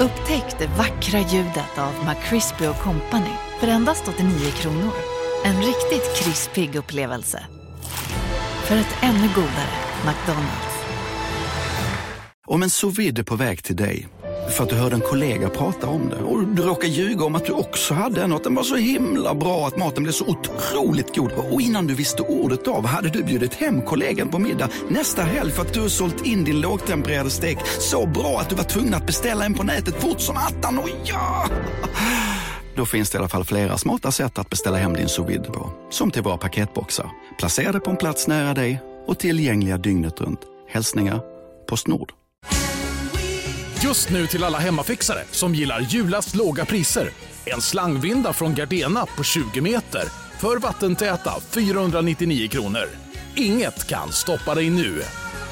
Upptäck det vackra ljudet av McCrispy & Company för endast 89 kronor. En riktigt krispig upplevelse. För ett ännu godare McDonald's. Om en sous vide är på väg till dig för att du hörde en kollega prata om det och du råkar ljuga om att du också hade en och att den var så himla bra att maten blev så otroligt god. Och innan du visste ordet av hade du bjudit hem kollegan på middag nästa helg för att du har sålt in din lågtempererade stek så bra att du var tvungen att beställa en på nätet fort som attan. Och ja! Då finns det i alla fall flera smarta sätt att beställa hem din sous vide på. Som till våra paketboxar. Placerade på en plats nära dig och tillgängliga dygnet runt. Hälsningar Postnord. Just nu till alla hemmafixare som gillar julast låga priser. En slangvinda från Gardena på 20 meter för vattentäta 499 kronor. Inget kan stoppa dig nu.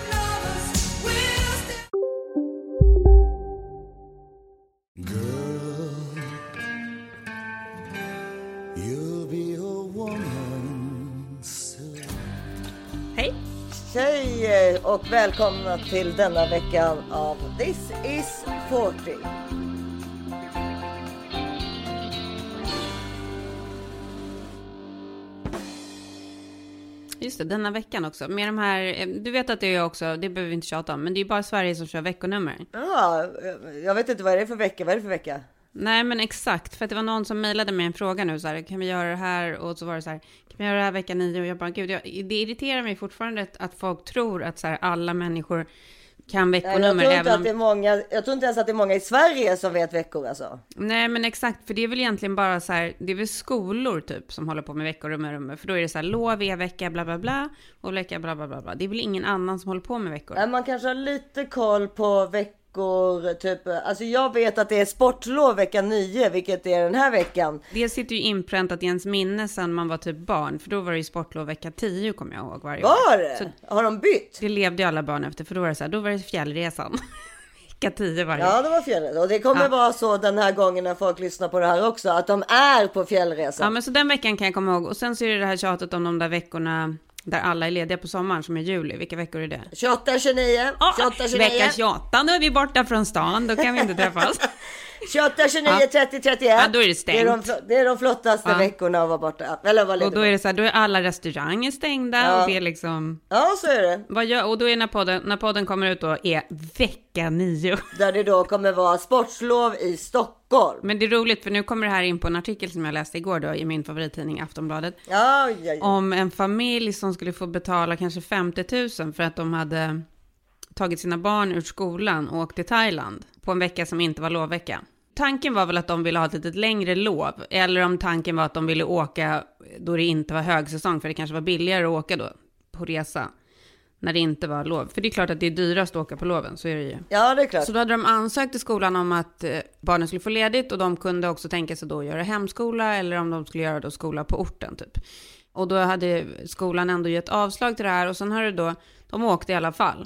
Hej! Tjejer och välkomna till denna veckan av This is 40. Just det, denna veckan också. Med de här, du vet att det är också, det behöver vi inte tjata om, men det är bara Sverige som kör veckonummer. Ja, jag vet inte vad det är för vecka. Vad är det för vecka? Nej, men exakt. För att det var någon som mejlade mig en fråga nu. Så här, kan vi göra det här? Och så var det så här, kan vi göra det här vecka 9? Och jag bara, gud, det irriterar mig fortfarande att folk tror att så här, alla människor kan veckonummer. Jag tror inte ens att det är många i Sverige som vet veckor alltså. Nej, men exakt. För det är väl egentligen bara så här, det är väl skolor typ som håller på med veckorummer. För då är det så här, lov är vecka bla bla bla och vecka bla bla bla bla. Det är väl ingen annan som håller på med veckor. Nej, man kanske har lite koll på veckor typ. Alltså jag vet att det är sportlov vecka 9, vilket är den här veckan. Det sitter ju inpräntat i ens minne sedan man var typ barn. För då var det ju sportlov vecka 10, kommer jag ihåg varje år. Var det? Så har de bytt? det levde ju alla barn efter, för då var det så här, då var det fjällresan. Vecka 10 varje år. Ja, det var fjällresan. Och det kommer vara så den här gången när folk lyssnar på det här också, att de är på fjällresan. Ja, men så den veckan kan jag komma ihåg. Och sen så är det här tjatet om de där veckorna där alla är lediga på sommaren, som är juli. Vilka veckor är det? 28, 29. 28, 29. Vecka 28, nu är vi borta från stan. Då kan vi inte träffas. 28, 29, 30, 31. Ja, då är det stängt. Det är de flottaste veckorna att vara borta. Eller vara ledig. Och då är det så här, då är alla restauranger stängda. Och det är liksom... Ja, så är det. Och då är när podden kommer ut då är vecka 9. Där det då kommer vara sportslov i Stockholm. Men det är roligt, för nu kommer det här in på en artikel som jag läste igår då i min favorittidning Aftonbladet. Ja. Om en familj som skulle få betala kanske 50 000 för att de hade tagit sina barn ur skolan och åkt till Thailand på en vecka som inte var lovvecka. Tanken var väl att de ville ha ett lite längre lov, eller om tanken var att de ville åka då det inte var högsäsong, för det kanske var billigare att åka då på resa när det inte var lov. För det är klart att det är dyrast att åka på loven, så är det ju. Ja, det är klart. Så då hade de ansökt till skolan om att barnen skulle få ledigt, och de kunde också tänka sig då göra hemskola, eller om de skulle göra då skola på orten typ. Och då hade skolan ändå gett avslag till det här, och sen har det då, de åkte i alla fall.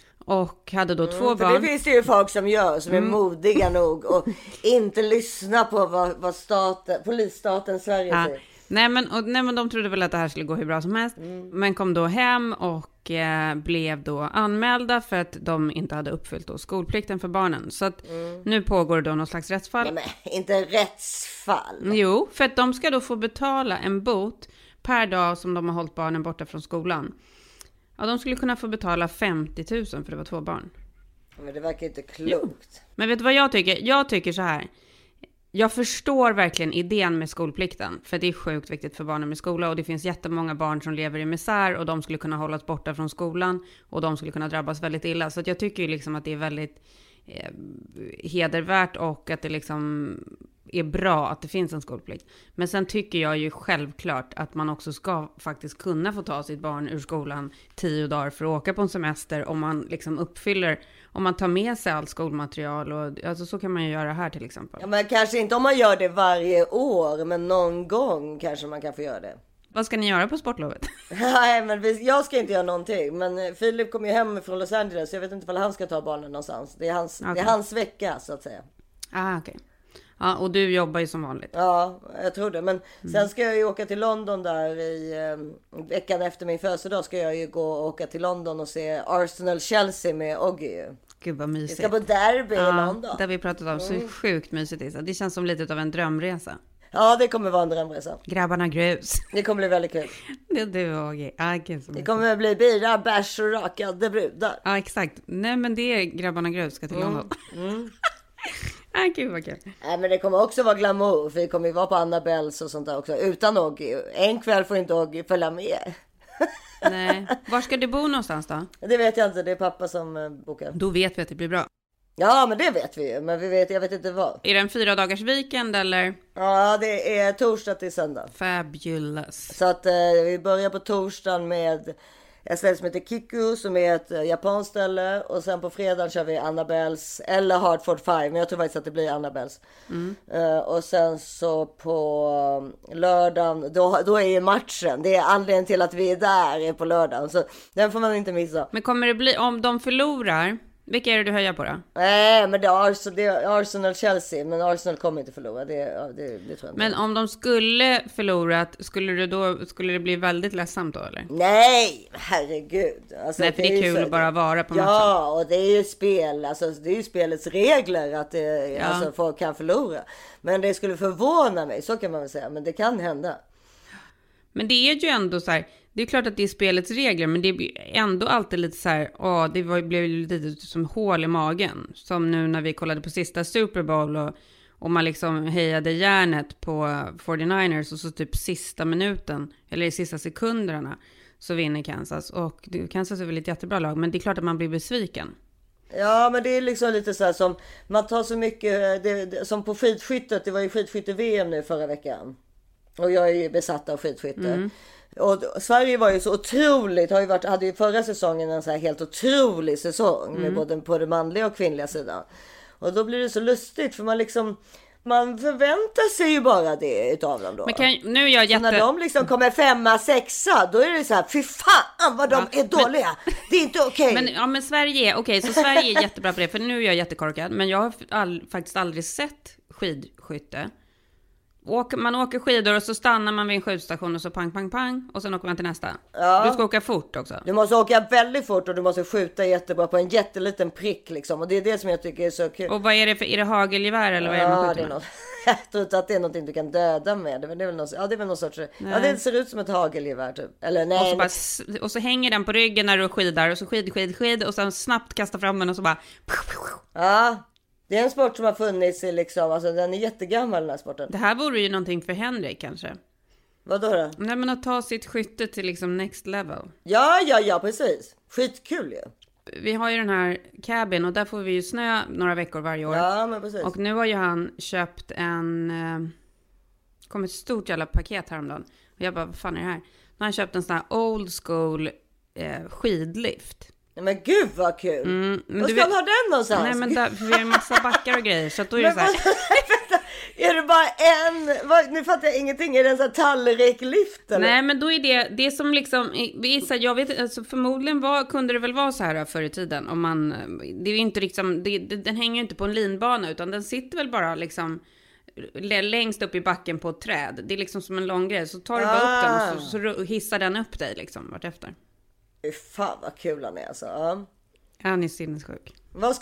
Och hade då 2 barn. För det finns det ju folk som gör, som är modiga nog och inte lyssna på vad polisstaten Sverige säger. Nej men de trodde väl att det här skulle gå hur bra som helst. Men kom då hem och blev då anmälda för att de inte hade uppfyllt då skolplikten för barnen. Så att nu pågår då någon slags rättsfall. Nej, men inte rättsfall. Jo, för att de ska då få betala en bot per dag som de har hållit barnen borta från skolan. Ja, de skulle kunna få betala 50 000 för det var 2 barn. Men det verkar inte klokt. Jo. Men vet du vad jag tycker? Jag tycker så här. Jag förstår verkligen idén med skolplikten. För det är sjukt viktigt för barnen med skola. Och det finns jättemånga barn som lever i misär. Och de skulle kunna hållas borta från skolan. Och de skulle kunna drabbas väldigt illa. Så att jag tycker ju liksom att det är väldigt hedervärt. Och att det liksom är bra att det finns en skolplikt. Men sen tycker jag ju självklart att man också ska faktiskt kunna få ta sitt barn ur skolan 10 dagar för att åka på en semester. Om man liksom uppfyller, om man tar med sig allt skolmaterial. Och, alltså så kan man ju göra här till exempel. Ja, men kanske inte om man gör det varje år. Men någon gång kanske man kan få göra det. Vad ska ni göra på sportlovet? Nej, men jag ska inte göra någonting. Men Filip kommer ju hem från Los Angeles. Jag vet inte om han ska ta barnen någonstans. Det är hans vecka så att säga. Okej. Ja, och du jobbar ju som vanligt. Ja, jag tror det. Men sen ska jag ju åka till London där i veckan efter min födelsedag. Ska jag ju gå och åka till London och se Arsenal-Chelsea med Oggy. Gud vad mysigt. Vi ska på derby i London. Det har vi pratat om. Så sjukt mysigt. Det känns som lite av en drömresa. Ja, det kommer vara en drömresa. Grabbarna grus. Det kommer bli väldigt kul. Det är du och Oggy. Det kommer bli bira, bärs och rakade brudar. Ja, exakt. Nej, men det är Grabbarna grus ska till London. Gud vad kul. Nej, men det kommer också vara glamour. För vi kommer ju vara på Annabelles och sånt där också. Utan Oggy. En kväll får inte Oggy följa med. Nej. Var ska du bo någonstans då? Det vet jag inte. Det är pappa som bokar. Då vet vi att det blir bra. Ja, men det vet vi ju. Men jag vet inte vad. Är det en 4 dagars weekend eller? Ja, det är torsdag till söndag. Fabulous. Så att vi börjar på torsdagen med ett ställe som heter Kiku som är ett japanskt ställe. Och sen på fredagen kör vi Annabelles eller Hartford 5. Men jag tror faktiskt att det blir Annabelles. Och sen så på lördagen, då är ju matchen. Det är anledningen till att vi är där är på lördagen. Så den får man inte missa. Men kommer det bli, om de förlorar, vilka är det du höjer på då? Nej, men det är Arsenal-Chelsea. Men Arsenal kommer inte förlora. Det tror jag inte. Men om de skulle förlorat, skulle det bli väldigt ledsamt då eller? Nej, herregud. Alltså, nej, för det är kul att bara vara på matchen. Ja, och det är ju spel. Alltså, det är ju spelets regler att alltså, folk kan förlora. Men det skulle förvåna mig, så kan man väl säga. Men det kan hända. Men det är ju ändå så här, det är klart att det är spelets regler, men det blir ändå alltid lite så här, blev lite som hål i magen. Som nu när vi kollade på sista Super Bowl och man liksom hejade järnet på 49ers och så typ sista minuten, eller i sista sekunderna, så vinner Kansas. Och Kansas är väl ett jättebra lag, men det är klart att man blir besviken. Ja, men det är liksom lite så här som, man tar så mycket, som på skidskyttet, det var ju skidskytte-VM nu förra veckan. Och jag är ju besatt av skidskytte. Och Sverige var ju så otroligt, hade ju förra säsongen en så här helt otrolig säsong med både på den manliga och kvinnliga sidan. Och då blir det så lustigt för man förväntar sig ju bara det utav dem då. Men nu är jag när de liksom kommer 5, 6, då är det så här, fy fan vad de är dåliga. Det är inte okej. Men Sverige är okej, så Sverige är jättebra på det. För nu är jag jättekorkad, men jag har faktiskt aldrig sett skidskytte. Man åker skidor och så stannar man vid en skjutstation och så pang, pang, pang. Och sen åker man till nästa. Ja. Du ska åka fort också. Du måste åka väldigt fort och du måste skjuta jättebra på en jätteliten prick liksom. Och det är det som jag tycker är så kul. Och vad är det för, är det hagelgevär eller vad är det man skjuter med? Jag tror inte att det är någonting du kan döda med. Det är väl någon sorts... Nej. Ja, det ser ut som ett hagelgevär typ. Eller nej. Och så hänger den på ryggen när du skidar. Och så skid. Och sen snabbt kasta fram den och så bara... Ja. Det är en sport som har funnits i liksom, alltså den är jättegammal den här sporten. Det här vore ju någonting för Henrik kanske. Vadå då? Nej, men att ta sitt skytte till liksom next level. Ja, precis. Skitkul ju. Vi har ju den här cabin och där får vi ju snö några veckor varje år. Ja, men precis. Och nu har ju han köpt kom ett stort jävla paket häromdagen. Och jag bara, vad fan är det här? Nu har han köpt en sån här old school skidlift. Men gud vad kul. Vad ska han ha den någonstans? Nej, men för vi har en massa backar och grejer. Så att då är det så här... Är det bara nu fattar jag ingenting. Är det en sån här tallriklift eller? Nej, men då är det som liksom... Jag vet, alltså förmodligen kunde det väl vara så här förr i tiden. Om man, det är ju inte liksom... Den hänger ju inte på en linbana utan den sitter väl bara liksom... längst upp i backen på ett träd. Det är liksom som en lång grej. Så tar du bara upp den och så hissar den upp dig liksom vartefter. Fan vad kul han är alltså. Ja. Han är sinnessjuk.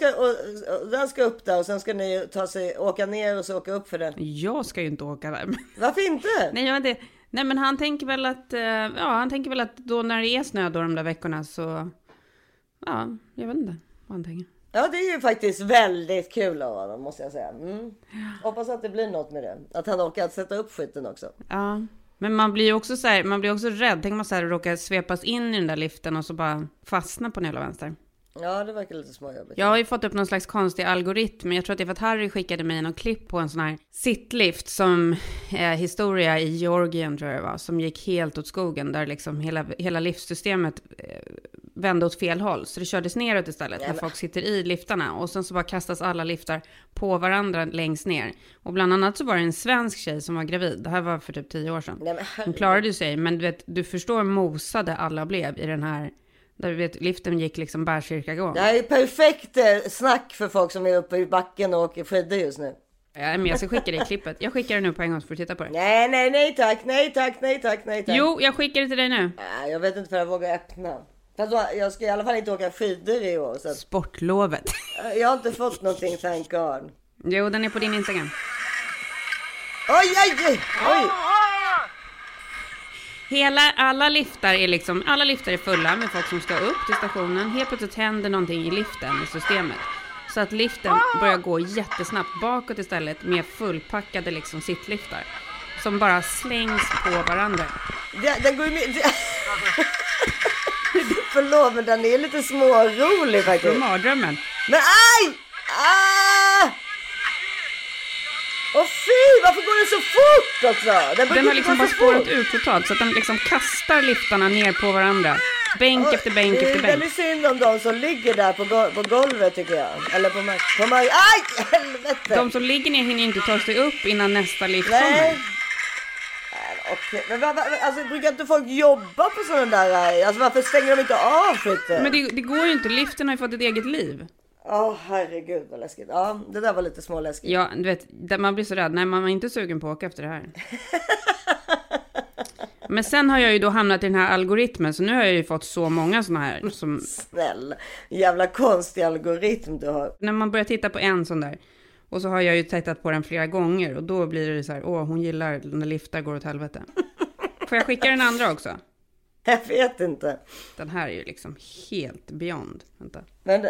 Den ska upp där och sen ska ni åka ner och så åka upp för den. Jag ska ju inte åka där. Varför inte? Nej, men han tänker väl att då när det är snö då de där veckorna så jag vet inte vad han tänker. Ja, det är ju faktiskt väldigt kul av honom måste jag säga. Hoppas att det blir något med det. Att han orkar sätta upp skiten också. Ja. Men man blir ju också så här, man blir också rädd. Tänk man så här råkar svepas in i den där liften och så bara fastna på den hela vänster. Ja, det verkar lite småjobbigt. Jag har ju fått upp någon slags konstig algoritm. Jag tror att det är för att Harry skickade mig någon klipp på en sån här sittlift som är historia i Georgien tror jag det var. Som gick helt åt skogen där liksom hela liftsystemet vände åt fel håll. Så det kördes neråt istället när folk sitter i liftarna. Och sen så bara kastas alla liftar på varandra längst ner. Och bland annat så var det en svensk tjej som var gravid. Det här var för typ 10 år sedan. Hon klarade sig, men du förstår mosade alla blev i den här... Där liften gick liksom bärkirkagång. Det här är perfekt snack för folk som är uppe i backen och åker skidor just nu. Ja, men jag ska skicka dig klippet. Jag skickar det nu på en gång så får du titta på det. Nej tack. Jo, jag skickar det till dig nu. Jag vet inte för jag vågar öppna. Fast jag ska i alla fall inte åka skidor i år. Så att... Sportlovet. Jag har inte fått någonting, thank God. Jo, den är på din Instagram. Oj. Alla liftar är fulla med folk som ska upp till stationen. Helt plötsligt händer någonting i liften, i systemet. Så att liften börjar gå jättesnabbt bakåt istället med fullpackade liksom sittliftar. Som bara slängs på varandra. Den går ju med... Förlåt, men den är lite smårolig faktiskt. För mardrömmen. Men aj! Åh fy, varför går den så fort också? Den har liksom bara spårat ut totalt så att den liksom kastar liftarna ner på varandra. Bänk efter bänk efter bänk. Det är väldigt synd om de som ligger där på golvet tycker jag. Eller på marken. Aj, helvete! De som ligger ner hinner inte ta sig upp innan nästa lift Nej. kommer. Okej. Men alltså, brukar inte folk jobba på sådana där? Alltså varför stänger de inte av skiten? Men det går ju inte, liften har ju fått ett eget liv. Herregud vad läskigt. Ja, det där var lite småläskigt. Ja, du vet, man blir så rädd. Nej, man är inte sugen på att åka efter det här. Men sen har jag ju då hamnat i den här algoritmen. Så nu har jag ju fått så många såna här som... Snälla, jävla konstig algoritm du har. När man börjar titta på en sån där. Och så har jag ju tittat på den flera gånger. Och då blir det så här, hon gillar när liftar går åt helvete. Får jag skicka den andra också? Jag vet inte. Den här är ju liksom helt beyond. Vänta. Men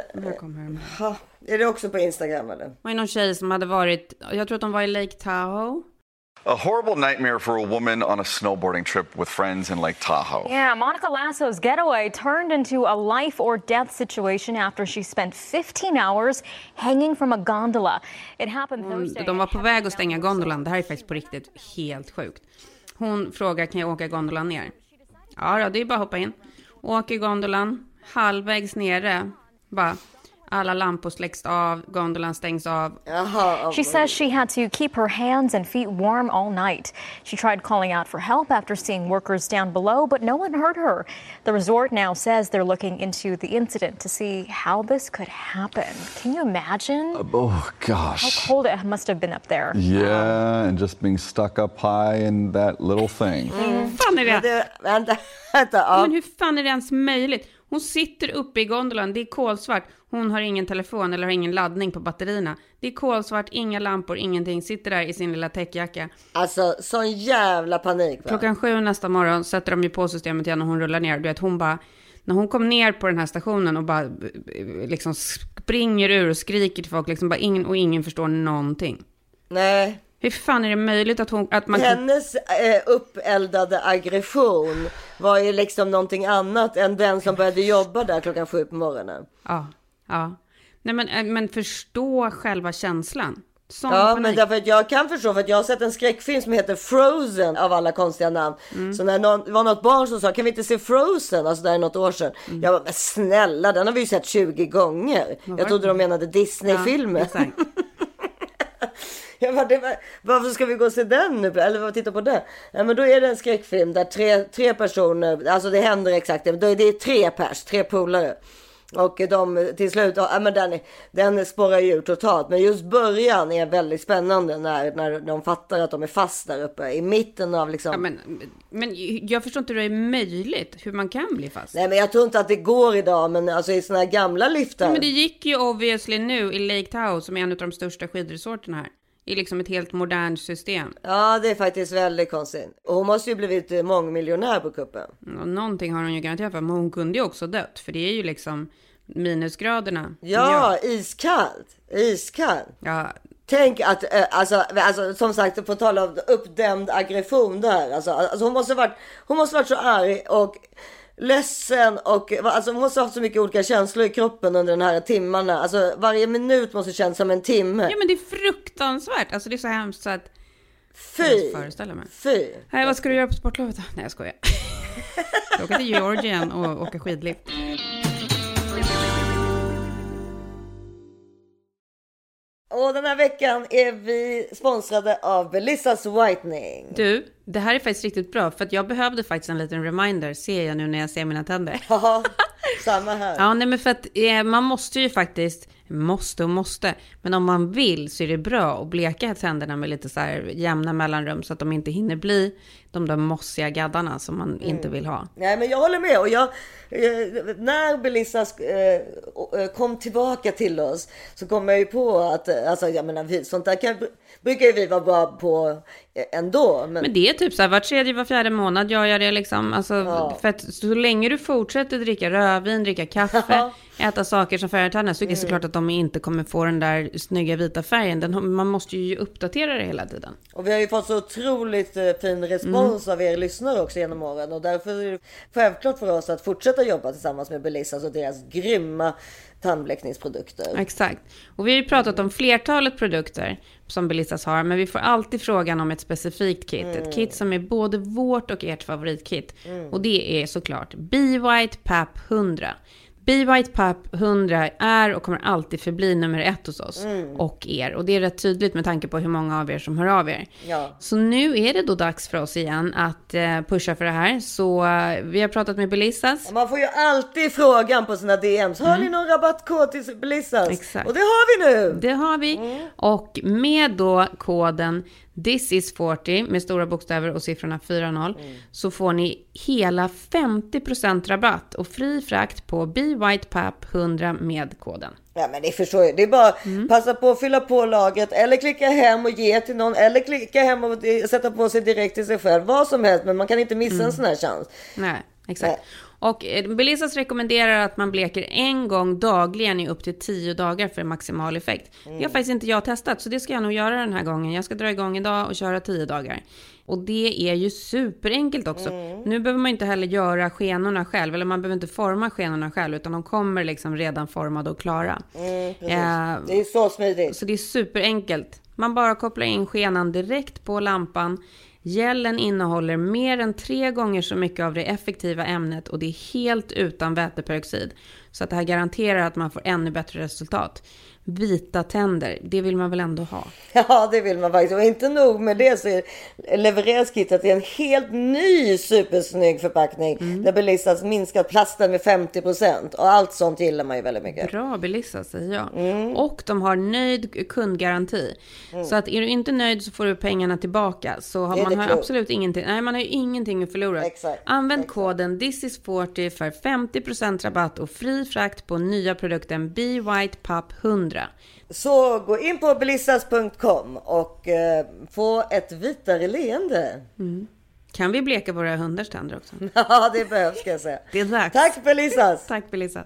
är det också på Instagram eller? Det var någon tjej som hade varit, jag tror att de var i Lake Tahoe. A horrible nightmare for a woman on a snowboarding trip with friends in Lake Tahoe. Yeah, Monica Lasso's getaway turned into a life or death situation after she spent 15 hours hanging from a gondola. It happened Thursday. De var på väg att stänga gondolan. Det här är faktiskt på riktigt helt sjukt. Hon frågar, kan jag åka gondolan ner? Ja, det är bara att hoppa in. Åker gondolan, halvvägs nere, bara alla lampor släcks av, gondolan stängs av. She says she had to keep her hands and feet warm all night. She tried calling out for help after seeing workers down below, but no one heard her. The resort now says they're looking into the incident to see how this could happen. Can you imagine? Oh, gosh. How cold it must have been up there. Yeah, and just being stuck up high in that little thing. Fan är det? Vänta. Men hur fan är det ens möjligt? Hon sitter uppe i gondolan, det är kolsvart. Hon har ingen telefon eller har ingen laddning på batterierna. Det är kolsvart, inga lampor, ingenting. Sitter där i sin lilla täckjacka. Alltså, sån jävla panik. Va? 7:00 nästa morgon sätter de ju på systemet igen och hon rullar ner. Du vet, hon bara, när hon kom ner på den här stationen och bara liksom springer ur och skriker till folk. Liksom bara ingen förstår någonting. Nej. Hur fan är det möjligt att man... Hennes uppeldade aggression var ju liksom någonting annat än den som började jobba där 7:00 på morgonen. Ja. Nej, men förstå själva känslan. Men därför att jag kan förstå, för att jag har sett en skräckfilm som heter Frozen av alla konstiga namn. Så när det var något barn som sa, kan vi inte se Frozen? Alltså där är något år sedan. Jag bara, men snälla, den har vi ju sett 20 gånger. Jag trodde de menade Disney-filmer. Ja, Jag bara, varför ska vi gå och se den nu? Eller vad titta på den? Ja, men då är det en skräckfilm där tre personer, alltså det händer exakt det. Det är tre polare. Och de till slut, men den spårar ju ut totalt. Men just början är väldigt spännande när de fattar att de är fast där uppe i mitten av liksom... Ja, men jag förstår inte hur det är möjligt, hur man kan bli fast. Nej, men jag tror inte att det går idag, men alltså i såna här gamla liftar. Ja, men det gick ju obviously nu i Lake Tahoe, som är en av de största skidresorterna här. I liksom ett helt modernt system. Ja, det är faktiskt väldigt konstigt. Och hon måste ju blivit mångmiljonär på kuppen. Ja, någonting har hon ju garanterat för, men hon kunde ju också dött. För det är ju liksom minusgraderna. Ja, iskallt. Ja. Tänk att, alltså som sagt, på tal om uppdämd aggression där. Alltså hon måste varit så arg och ledsen och alltså hon måste ha haft så mycket olika känslor i kroppen under den här timmarna. Alltså varje minut måste kännas som en timme. Ja, men det är fruktansvärt. Alltså det är så hemskt så att... Fy! Fy! Nej, vad ska du göra på sportlovet? Nej, jag skojar. Jag åker till Georgien och åka skidlift. Och den här veckan är vi sponsrade av Belissas Whitening. Du, det här är faktiskt riktigt bra. För att jag behövde faktiskt en liten reminder, ser jag nu när jag ser mina tänder. Ja, samma här. Ja, nej, men för att man måste ju faktiskt måste. Men om man vill så är det bra att bleka tänderna med lite så här jämna mellanrum så att de inte hinner bli de där mossiga gaddarna som man inte vill ha. Nej, men jag håller med. Och när Belissas kom tillbaka till oss så kom jag ju på att alltså, jag menar, sånt där brukar ju vi vara bra på ändå. Men det är typ så här, var 3:e, var 4:e månad gör jag det liksom. Alltså, för att så länge du fortsätter dricka rödvin, dricka kaffe, äta saker som färgar tänderna, så är det såklart att de inte kommer få den där snygga vita färgen. Man måste ju uppdatera det hela tiden. Och vi har ju fått så otroligt fin respons av er lyssnare också genom åren. Och därför är det självklart för oss att fortsätta jobba tillsammans med Belissas och deras grymma tandbläckningsprodukter. Exakt. Och vi har ju pratat om flertalet produkter som Belissas har, men vi får alltid frågan om ett specifikt kit. Ett kit som är både vårt och ert favoritkit. Och det är såklart Be White PAP 100. Be White PAP 100 är och kommer alltid förbli nummer 1 hos oss och er. Och det är rätt tydligt med tanke på hur många av er som hör av er. Ja. Så nu är det då dags för oss igen att pusha för det här. Så vi har pratat med Belissas. Man får ju alltid frågan på sina DMs. Har ni någon rabattkod till Belissas? Exakt. Och det har vi nu! Det har vi. Och med då koden This is 40 med stora bokstäver och siffrorna 40 så får ni hela 50% rabatt och fri frakt på Be White PAP 100 med koden. Ja, men det förstår jag. Det är bara passa på att fylla på lagret eller klicka hem och ge till någon eller klicka hem och sätta på sig direkt till sig själv. Vad som helst, men man kan inte missa en sån här chans. Nej, exakt. Nej. Och Belissas rekommenderar att man bleker en gång dagligen i upp till 10 dagar för maximal effekt. Det har faktiskt inte jag testat, så det ska jag nog göra den här gången. Jag ska dra igång idag och köra 10 dagar. Och det är ju superenkelt också. Nu behöver man inte heller göra skenorna själv, eller man behöver inte forma skenorna själv, utan de kommer liksom redan formade och klara. Det är så smidigt. Så det är superenkelt. Man bara kopplar in skenan direkt på lampan. Gelen innehåller mer än 3 gånger så mycket av det effektiva ämnet och det är helt utan väteperoxid. Så att det här garanterar att man får ännu bättre resultat. Vita tänder, det vill man väl ändå ha? Ja, det vill man faktiskt. Och inte nog med det så levereras kittet i en helt ny supersnygg förpackning. Där Belissas minskat plasten med 50%. Och allt sånt gillar man ju väldigt mycket. Bra Belissas, säger jag. Och de har nöjd kundgaranti. Så att är du inte nöjd så får du pengarna tillbaka. Så man har absolut ingenting. Nej, man har ju ingenting att förlora. Använd koden THISIS40 för 50% rabatt och fri frakt på nya produkten Be White PAP 100. Så gå in på belissas.com och få ett vitare leende. Kan vi bleka våra hundars tänder också? Ja, det behövs, ska jag säga. Det är dags. Tack Belissas. Tack Belissas.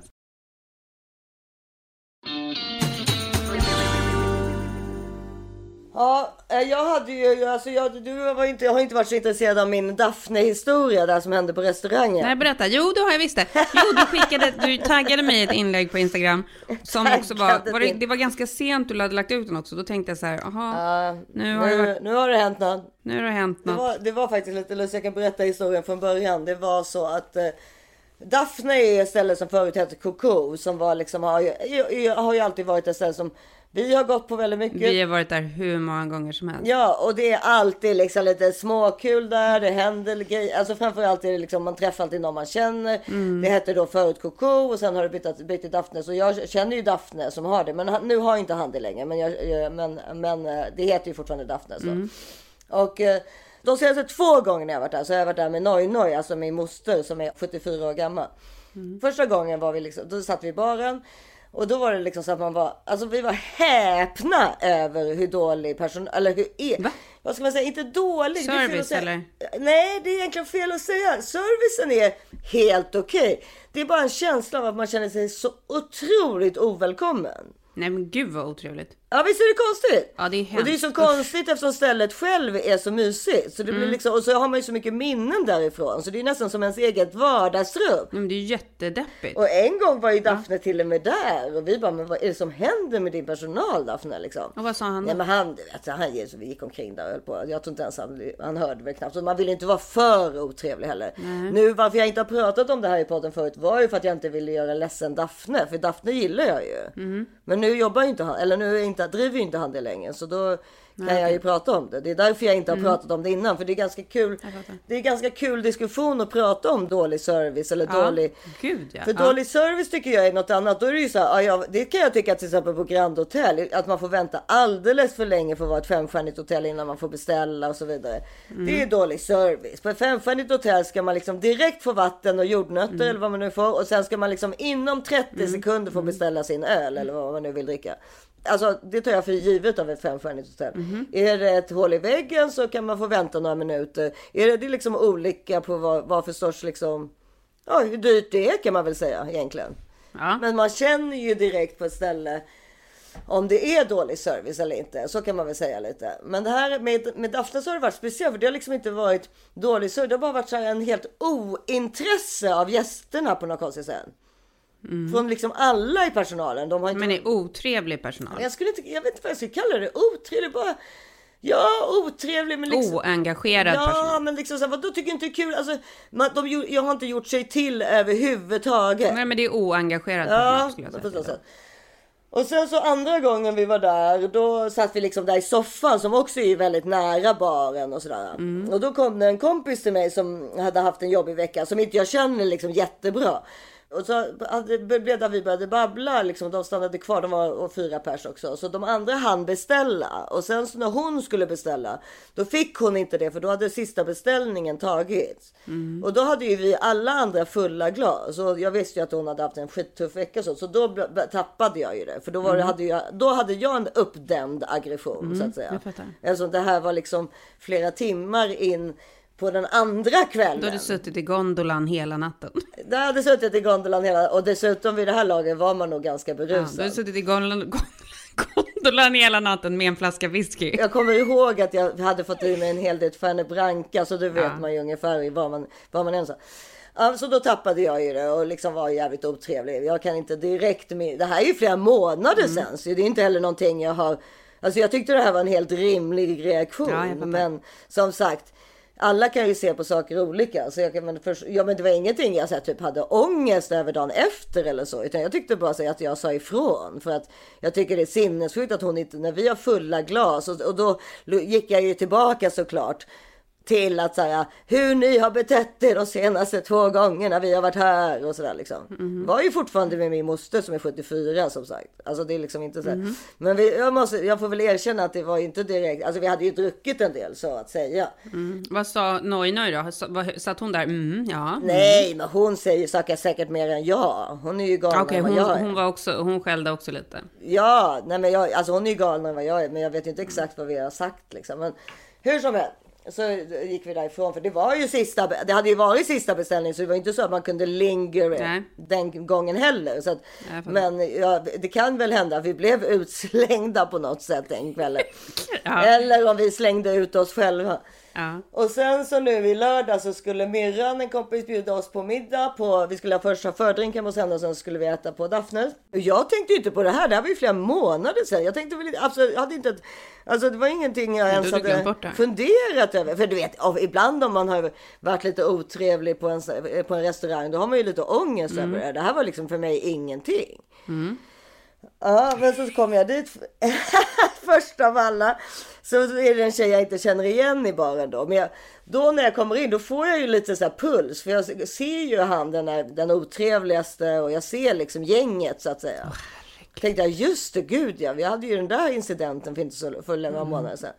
Ja, jag hade ju, alltså jag har inte varit så intresserad av min Daphne-historia där som hände på restaurangen. Nej, berätta. Jo, det har jag visst det. Jo, du taggade mig ett inlägg på Instagram som också det var ganska sent du hade lagt ut den också. Då tänkte jag så här, nu har det hänt något. Nu har det hänt något. Det var faktiskt lite lustigt, jag kan berätta historien från början. Det var så att Daphne är ett ställe som förut hette Coco, som var liksom, har ju alltid varit ett ställe som vi har gått på väldigt mycket. Vi har varit där hur många gånger som helst. Ja, och det är alltid liksom lite småkul där. Det händer grejer. Alltså framförallt är det liksom, man träffar alltid någon man känner. Det hette då förut Coco och sen har det bytt till Daphne. Så jag känner ju Daphne som har det. Men nu har inte han det längre. Men det heter ju fortfarande Daphne. Så. Och de senaste 2 gånger när jag varit där så har jag varit där med Noi, alltså min moster som är 74 år gammal. Första gången var vi liksom, då satt vi i baren. Och då var det liksom så att vi var häpna över hur dålig personal, eller vad ska man säga, inte dålig. Service eller? Nej, det är egentligen fel att säga. Servicen är helt okej. Det är bara en känsla av att man känner sig så otroligt ovälkommen. Nej men gud vad otrevligt. Ja, visst är det konstigt? Ja, det är hemskt. Och det är så konstigt eftersom stället själv är så mysigt. Så det blir liksom, och så har man ju så mycket minnen därifrån. Så det är nästan som ens eget vardagsrum. Men det är ju jättedeppigt. Och en gång var ju Daphne till och med där. Och vi bara, men vad är det som händer med din personal, Daphne liksom? Och vad sa han då? Nej, men han vi gick omkring där och höll på. Jag tror inte ens han hörde väl knappt. Så man vill inte vara för otrevlig heller. Nu, varför jag inte har pratat om det här i podden förut var ju för att jag inte ville göra ledsen Daphne. För Daphne gillar jag ju. Men nu jobbar ju inte han, eller nu driver ju inte han det längre. Så då kan jag ju prata om det. Det är därför jag inte har pratat om det innan. För det är ganska kul. Det är ganska kul diskussion att prata om dålig service eller dålig. Gud, ja. För dålig service tycker jag är något annat. Då är det ju så här, det kan jag tycka till exempel på Grand Hotel. Att man får vänta alldeles för länge för att vara ett 5-stjärnigt hotell innan man får beställa och så vidare. Det är dålig service. På ett 5-stjärnigt hotell ska man liksom direkt få vatten och jordnötter eller vad man nu får. Och sen ska man liksom inom 30 sekunder få beställa sin öl eller vad man nu vill dricka. Alltså det tar jag för givet av ett 5-stjärnigt hotell. Är det ett hål i väggen så kan man få vänta några minuter. Är det liksom olika på vad för sorts liksom, hur dyrt det är kan man väl säga egentligen. Ja. Men man känner ju direkt på ett ställe om det är dålig service eller inte. Så kan man väl säga lite. Men det här med Daphne så har det varit speciellt. För det har liksom inte varit dålig service. Det har bara varit så här en helt ointresse av gästerna på något konstigt sätt. Från liksom alla i personalen. De har inte... Men är otrevlig personal? Jag vet inte vad jag ska kalla det. Otrevlig bara... Ja, otrevlig men liksom... Oengagerad personal. Ja, men liksom så här, då tycker jag inte det är kul. Alltså, jag har inte gjort sig till överhuvudtaget. Nej, men det är oengagerad personal skulle jag säga. Och sen så andra gången vi var där, då satt vi liksom där i soffan som också är väldigt nära baren och sådär. Och då kom det en kompis till mig som hade haft en jobbig vecka som inte jag känner liksom jättebra. Och så blev där vi började babbla liksom, de stannade kvar, de var 4 pers också. Så de andra hann beställa. Och sen så när hon skulle beställa, då fick hon inte det för då hade sista beställningen tagits. Och då hade ju vi alla andra fulla glas. Och jag visste ju att hon hade haft en skittuff vecka så då tappade jag ju det. För då hade jag en uppdämd aggression så att säga. Alltså det här var liksom flera timmar in på den andra kvällen. Då hade du suttit i gondolan hela natten. Jag hade suttit i gondolan hela... Och dessutom vid det här laget var man nog ganska berusad. Ja, du hade suttit i gondolan hela natten med en flaska whisky. Jag kommer ihåg att jag hade fått i mig en hel del Fernet Branca. Så då vet man ju ungefär vad man än sa. Ja, så då tappade jag ju det och liksom var jävligt otrevlig. Jag kan inte direkt... Det här är ju flera månader sedan. Så det är inte heller någonting jag har... Alltså jag tyckte det här var en helt rimlig reaktion. Ja, men som sagt... Alla kan ju se på saker olika. Så men det var ingenting jag så här, typ hade ångest över dagen efter eller så. Utan jag tyckte bara så att jag sa ifrån. För att jag tycker det är sinnesfullt att hon inte... När vi har fulla glas. Och då gick jag ju tillbaka såklart. Till att säga hur ni har betett er de senaste 2 gångerna vi har varit här och sådär liksom. Var ju fortfarande med min moster som är 74 som sagt. Alltså det är liksom inte så här. Men jag får väl erkänna att det var inte direkt, alltså vi hade ju druckit en del så att säga. Vad sa Noj då? Satt hon där? Ja. Nej, men hon säger saker säkert mer än jag. Hon är ju galnare än vad jag är. Hon skällde också lite. Ja, nej men alltså hon är ju galnare än vad jag är. Men jag vet inte exakt vad vi har sagt liksom. Men hur som helst. Så gick vi därifrån för det hade ju varit sista beställning så det var inte så att man kunde linger den gången heller så att, men det kan väl hända att vi blev utslängda på något sätt den kvällen. Eller om vi slängde ut oss själva. Och sen så nu i lördag så skulle Mirran, en kompis, bjuda oss på middag vi skulle först ha fördrinken och sen skulle vi äta på Daphne. Jag tänkte ju inte på det här var ju flera månader sedan. Jag tänkte väl absolut, jag hade inte alltså det var ingenting jag ens hade funderat över. För du vet, ibland om man har varit lite otrevlig på en restaurang, då har man ju lite ångest över det. Det här var liksom för mig ingenting. Ja, men så kom jag dit först av alla. Så är det en tjej jag inte känner igen i baren då. Men då när jag kommer in, då får jag ju lite så här puls. För jag ser ju den otrevligaste och jag ser liksom gänget så att säga. Tänkte jag, just det, gud ja. Vi hade ju den där incidenten för inte så några månader sedan.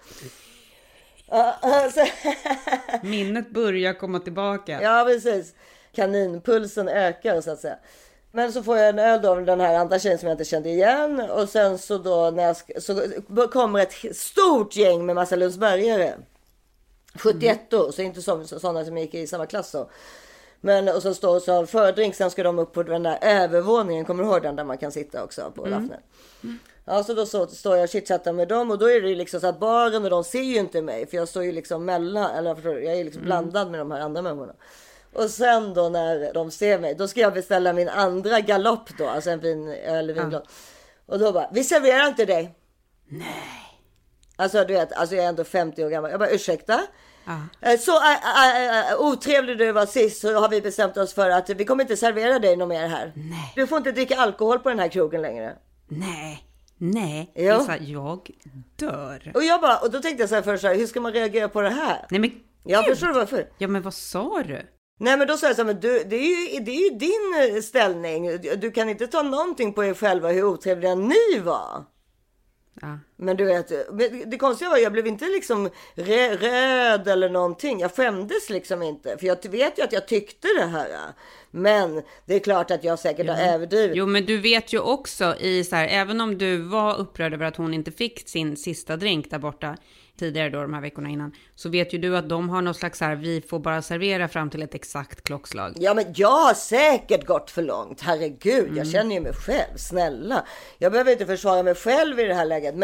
Minnet börjar komma tillbaka. Ja, precis. Kaninpulsen ökar så att säga. Men så får jag en öl då av den här andra tjejen som jag inte kände igen. Och sen så då så kommer ett stort gäng med massa Lundsbergare. 71 år, så inte sådana som gick i samma klass så. Men och så står så fördrink, sen ska de upp på den där övervåningen. Kommer du ihåg den där man kan sitta också på Daphne? Ja, så då står jag och chitchattar med dem. Och då är det liksom så att baren och de ser ju inte mig. För jag står ju liksom mellan, eller förstår du, jag är liksom blandad med de här andra människorna. Och sen då när de ser mig, då ska jag beställa min andra galopp då. Alltså en vinglas. Och då bara, vi serverar inte dig. Nej. Alltså du vet, alltså jag är ändå 50 år gammal. Jag bara, ursäkta? Så otrevlig du var sist, så har vi bestämt oss för att vi kommer inte servera dig något mer här. Nej. Du får inte dricka alkohol på den här krogen längre. Nej. Nej, Jo. Lisa, jag dör. Och då tänkte jag så här först, hur ska man reagera på det här? Nej men Jag förstår varför. Ja men vad sa du? Nej men då sa jag så här, men det är ju din ställning. Du kan inte ta någonting på er själva hur otrevliga ni var. Ja. Men du vet, det konstiga var, jag blev inte liksom röd eller någonting. Jag skämdes liksom inte. För jag vet ju att jag tyckte det här. Men det är klart att jag säkert har överdrivit. Jo men du vet ju också i så här, även om du var upprörd över att hon inte fick sin sista drink där borta tidigare då de här veckorna innan, så vet ju du att de har något slags så här, vi får bara servera fram till ett exakt klockslag. Ja men jag har säkert gått för långt, herregud, jag känner ju mig själv, snälla. Jag behöver inte försvara mig själv i det här läget,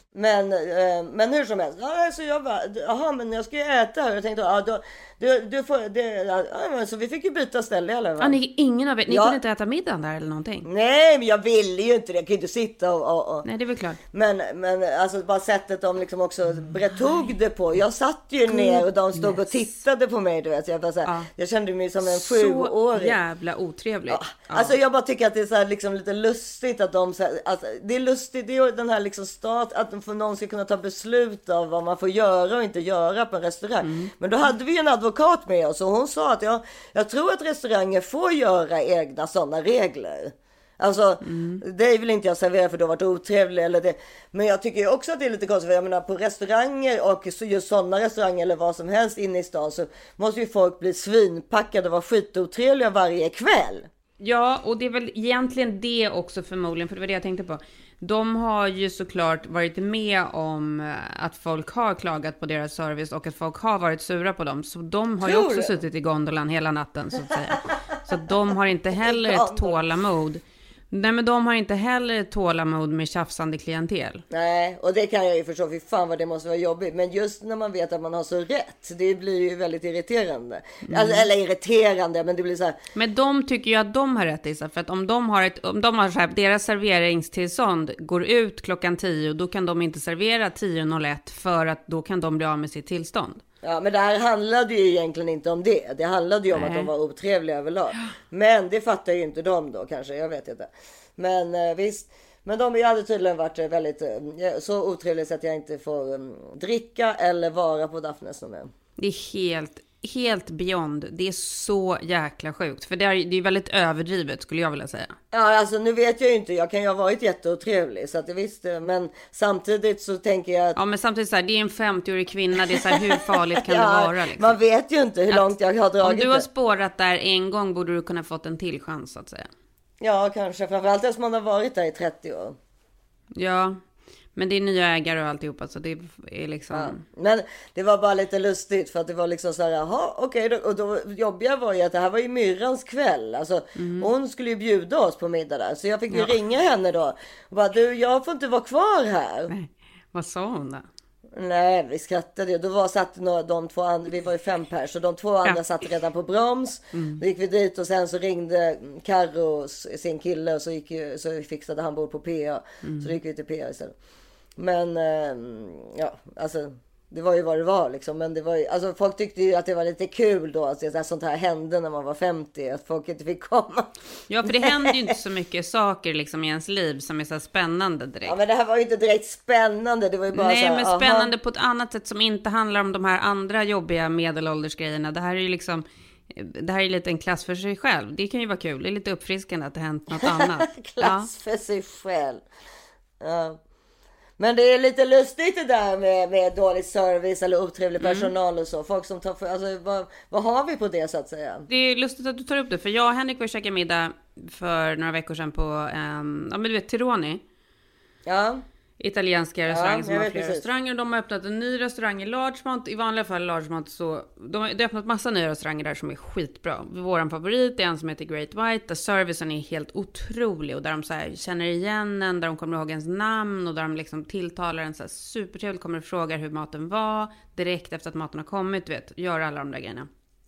men hur som helst. Ja, så jag bara, jaha men jag ska ju äta här. Jag tänkte, ja du får, men så vi fick ju byta ställe i alla fall. Ja, ingen av er, ni kunde inte äta middagen där eller någonting? Nej men jag ville ju inte det, jag kan ju inte sitta och... Nej det är väl klart. Men alltså bara sättet de liksom också tog det på. Jag satt ju ner och de stod och tittade på mig, du vet. Jag bara så här, jag kände mig som en 7-åring. Så jävla otrevligt. Ja. Alltså jag bara tycker att det är så här liksom lite lustigt att de så här, alltså, det är lustigt, det är den här liksom att någon ska kunna ta beslut av vad man får göra och inte göra på en restaurang. Men då hade vi en advokat med oss och hon sa att jag tror att restauranger får göra egna sådana regler. Alltså, det vill inte jag servera för då har varit otrevlig eller det. Men jag tycker ju också att det är lite konstigt. För jag menar på restauranger och just sådana restauranger eller vad som helst inne i stan så måste ju folk bli svinpackade och vara skitotrevliga varje kväll. Ja, och det är väl egentligen det också förmodligen, för det var det jag tänkte på. De har ju såklart varit med om att folk har klagat på deras service och att folk har varit sura på dem. Så de har ju också suttit i gondolan hela natten så att säga. Så de har inte heller ett tålamod. Nej men de har inte heller ett tålamod med tjafsande klientel. Nej, och det kan jag ju förstå. Fy fan vad det måste vara jobbigt. Men just när man vet att man har så rätt. Det blir ju väldigt irriterande. Alltså, eller irriterande, men det blir så här. Men de tycker ju att de har rätt, Isa. För att om de har så här, deras serveringstillstånd går ut 10:00, då kan de inte servera 10:01 för att då kan de bli av med sitt tillstånd. Ja, men det här handlade ju egentligen inte om det. Det handlade ju om att de var otrevliga överlag. Men det fattar ju inte de då kanske, jag vet inte. Men visst, men de hade tydligen varit väldigt så otrevliga så att jag inte får dricka eller vara på Daphnes någon mer. Det är helt beyond. Det är så jäkla sjukt. För det är väldigt överdrivet skulle jag vilja säga. Ja, alltså nu vet jag ju inte. Jag kan ju ha varit jätteotrevlig så att jag visste. Men samtidigt så tänker jag att... Ja, men samtidigt så här, det är en 50-årig kvinna. Det är så här, hur farligt kan det vara liksom? Man vet ju inte hur långt jag har dragit. Om du har spårat där en gång borde du kunna fått en till chans så att säga. Ja, kanske. Framförallt eftersom man har varit där i 30 år. Ja, men det är nya ägare och alltihopa så det är liksom... Ja. Men det var bara lite lustigt för att det var liksom så här, jaha, okej. Och då jobbiga var ju att det här var ju Myrrans kväll. Alltså hon skulle ju bjuda oss på middag där. Så jag fick ju ringa henne då. Och bara, du, jag får inte vara kvar här. Nej. Vad sa hon då? Nej, vi skrattade ju. Då satt de två andra, vi var ju 5 pers. Så de 2 andra satt redan på broms. Då gick vi dit och sen så ringde Karo sin kille och så fixade han bord på PA. Så då gick vi till PA istället. Men ja, alltså det var ju vad det var liksom. Men det var ju, alltså folk tyckte ju att det var lite kul då att sånt här hände när man var 50, att folk inte fick komma. Ja, för det händer ju inte så mycket saker liksom i ens liv som är så spännande direkt. Ja, men det här var ju inte direkt spännande, det var ju bara nej, så här, men spännande på ett annat sätt som inte handlar om de här andra jobbiga medelåldersgrejerna. Det här är ju liksom, det här är lite en klass för sig själv. Det kan ju vara kul, det är lite uppfriskande att det hänt något annat. Klass för sig själv. Ja. Men det är lite lustigt det där med dålig service eller otrevlig personal och så. Folk som tar för, alltså vad har vi på det så att säga? Det är lustigt att du tar upp det, för jag och Henrik var och käkade middag för några veckor sedan på, ja men du vet, Tironi. Ja. Italienska restauranger som har flera restauranger. De har öppnat en ny restaurang i Larchmont. I vanliga fall Larchmont så... De har öppnat massa nya restauranger där som är skitbra. Våran favorit är en som heter Great White. Där servicen är helt otrolig. Och där de så här känner igen en. Där de kommer ihåg ens namn. Och där de liksom tilltalar en så här supertrevligt. Kommer och frågar hur maten var. Direkt efter att maten har kommit. Du vet, gör alla de där grejerna.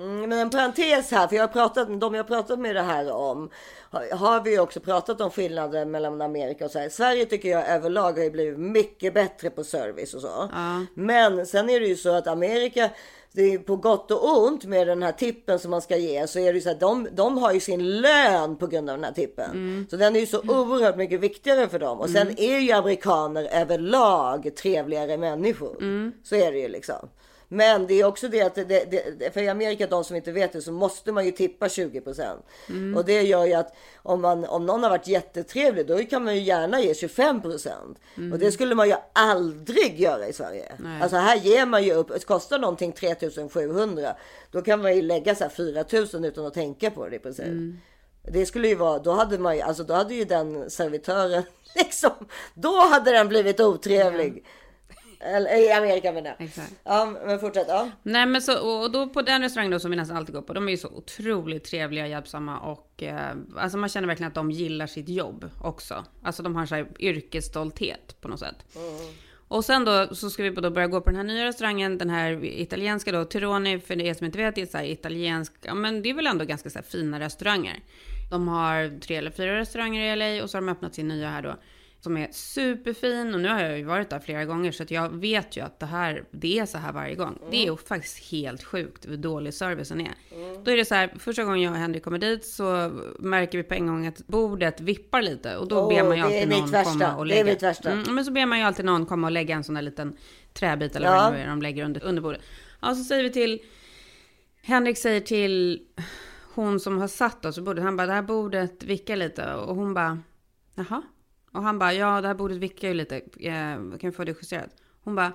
Men en parentes här, för jag har pratat med det här om, har vi också pratat om skillnaden mellan Amerika och Sverige. Sverige tycker jag överlag har blivit mycket bättre på service och så. Men sen är det ju så att Amerika, det är på gott och ont med den här tippen som man ska ge, så är det ju så att de har ju sin lön på grund av den här tippen. Så den är ju så oerhört mycket viktigare för dem. Och sen är ju amerikaner överlag trevligare människor. Så är det ju liksom. Men det är också det att för i Amerika, de som inte vet det, så måste man ju tippa 20%. Och det gör ju att om någon har varit jättetrevlig, då kan man ju gärna ge 25%. Och det skulle man ju aldrig göra i Sverige. Nej. Alltså här ger man ju upp, det kostar någonting 3700. Då kan man ju lägga så här 4000 utan att tänka på det i princip. Det skulle ju vara, då hade ju den servitören liksom, då hade den blivit otrevlig. Eller i Amerika menar jag. Exakt. Ja, men fortsätt. Ja. Nej, men så, och då på den restaurangen då, som vi nästan alltid går på, de är ju så otroligt trevliga och hjälpsamma, och alltså man känner verkligen att de gillar sitt jobb också. Alltså de har så här yrkesstolthet på något sätt. Och sen då så ska vi då börja gå på den här nya restaurangen, den här italienska då, Tironi, för det som inte vet, det är så här italiensk, ja men det är väl ändå ganska så här fina restauranger. De har 3 eller 4 restauranger i LA, och så har de öppnat sin nya här då, som är superfin, och nu har jag ju varit där flera gånger, så att jag vet ju att det är så här varje gång. Det är ju faktiskt helt sjukt hur dålig servicen är. Då är det så här, första gången jag och Henrik kommer dit så märker vi på en gång att bordet vippar lite, och då ber man ju alltid någon komma och lägga. Det är mitt värsta. Men så ber man ju alltid någon komma och lägga en sån där liten träbit eller vad det nu är de lägger under bordet. Ja, så säger vi till Henrik säger till hon som har satt oss i bordet, han bara, det här bordet vickar lite, och hon bara, jaha. Och han bara, ja det här bordet vickar ju lite, kan vi få det justerat? Hon bara,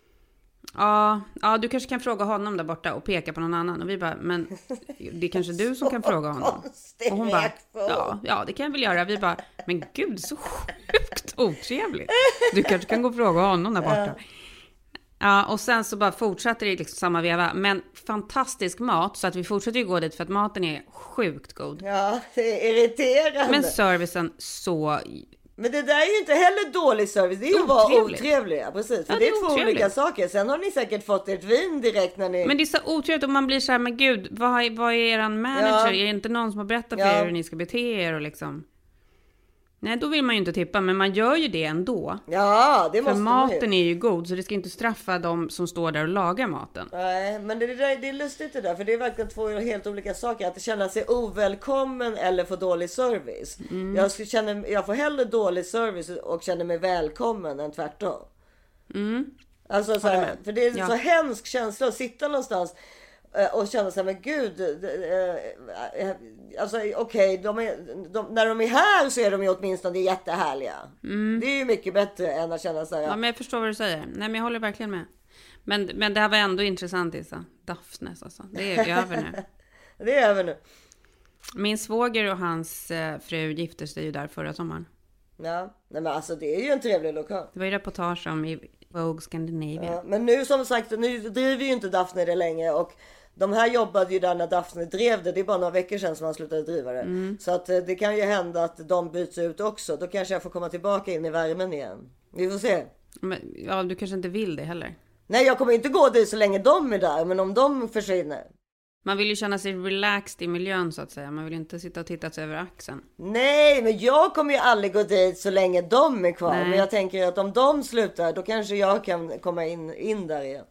ja du kanske kan fråga honom där borta och peka på någon annan. Och vi bara, men det är kanske du som kan fråga honom. Och hon bara, ja det kan jag väl göra. Vi bara, men gud så sjukt otrevligt. Du kanske kan gå och fråga honom där borta. Ja, och sen så bara fortsätter det liksom samma veva. Men fantastisk mat, så att vi fortsätter ju gå dit för att maten är sjukt god. Ja, det är irriterande. Men servicen så... Men det där är ju inte heller dålig service. Det är ju bara otrevliga. Precis. För det är 2 olika saker. Sen har ni säkert fått ett vin direkt när ni... Men det är så otrevligt om man blir så här, men gud, vad är eran manager? Är det inte någon som har berättat för er hur ni ska bete er och liksom... Nej, då vill man ju inte tippa, men man gör ju det ändå. Ja, det måste man ju. För maten är ju god, så det ska inte straffa de som står där och lagar maten. Nej, men det är lustigt det där, för det är verkligen 2 helt olika saker. Att känna sig ovälkommen eller få dålig service. Jag får hellre dålig service och känner mig välkommen än tvärtom. Alltså så här, för det är så hemsk känsla att sitta någonstans och känna sig, men gud, alltså okej, när de är här så är de ju åtminstone jättehärliga. Det är ju mycket bättre än att känna sig. Ja, men jag förstår vad du säger. Nej, men jag håller verkligen med. Men det här var ändå intressant, Isa. Daphnes alltså. Det är över nu. Det är över nu. Min svåger och hans fru gifte sig ju där förra sommaren. Ja, nej, men alltså det är ju en trevlig lokal. Det var ju reportage om i Vogue Scandinavia. Ja, men nu som sagt, nu driver ju inte Daphne det längre, och de här jobbade ju där när Daphne drev det. Det är bara några veckor sedan som han slutade driva det. Så att det kan ju hända att de byts ut också. Då kanske jag får komma tillbaka in i värmen igen. Vi får se. Men, ja, du kanske inte vill det heller. Nej, jag kommer inte gå dit så länge de är där. Men om de försvinner. Man vill ju känna sig relaxed i miljön så att säga. Man vill inte sitta och titta sig över axeln. Nej, men jag kommer ju aldrig gå dit så länge de är kvar. Nej. Men jag tänker att om de slutar, då kanske jag kan komma in där igen.